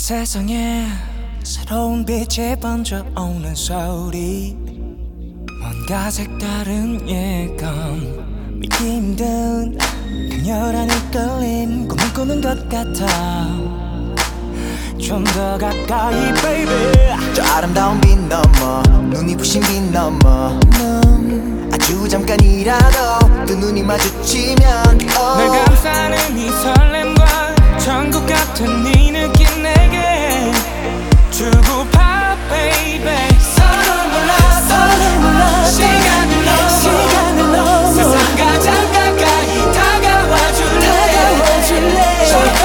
세상에 새로운 빛이 번져오는 소리, 뭔가 색다른 예감, 믿기 힘든 강렬한 이끌림, 꿈을 꾸는 것 같아. 좀 더 가까이 baby. 저 아름다운 빛 넘어 눈이 부신 빛 넘어 아주 잠깐이라도 두 눈이 마주치면 널 감싸는 이 설렘과 천국 같은 이 느낌 내게 주고파 baby. 서로를 몰라 시간을 넘어 세상 가장 가까이 다가와 줄래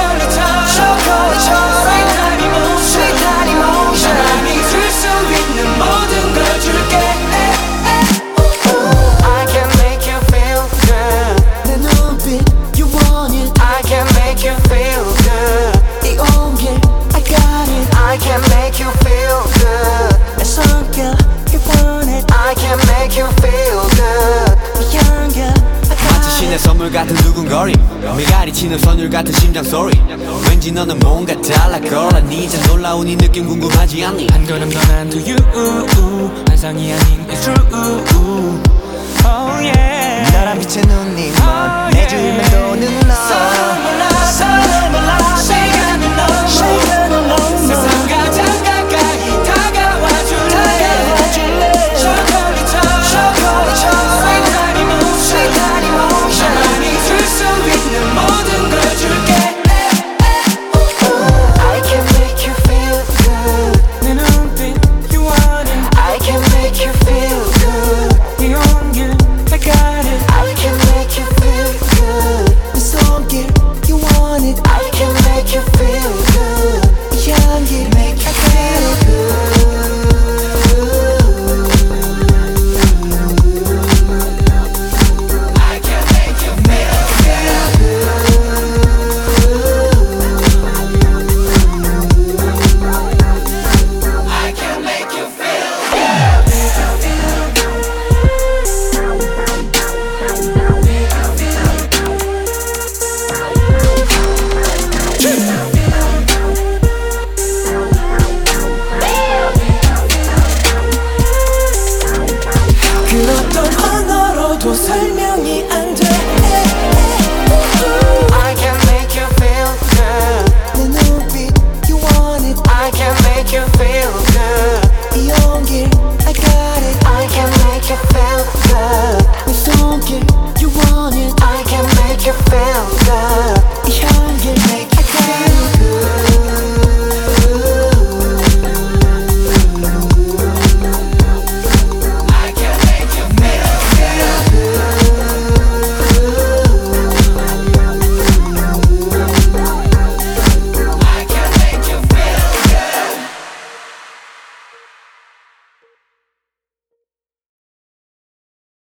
초콜릿처럼 sweet emotion 나만이 줄 수 있는 모든 걸 줄게. I can make you feel good. 내 눈빛 you want it I can make you feel good. 이 온길 I got it I can make you feel good. 내 성격 you want it I can make you feel good. 이 향기 마치 신의 선물 같은 두근거림, 메가리치는 선율 같은 심장 소리. 왠지 너는 뭔가 달라 걸어. 이제 놀라운 이 느낌 궁금하지 않니? 한 걸음 더 난 to you 환상이 아닌 it's true. Oh yeah. 너란 빛의 눈이 넌 내 주위를 도는 너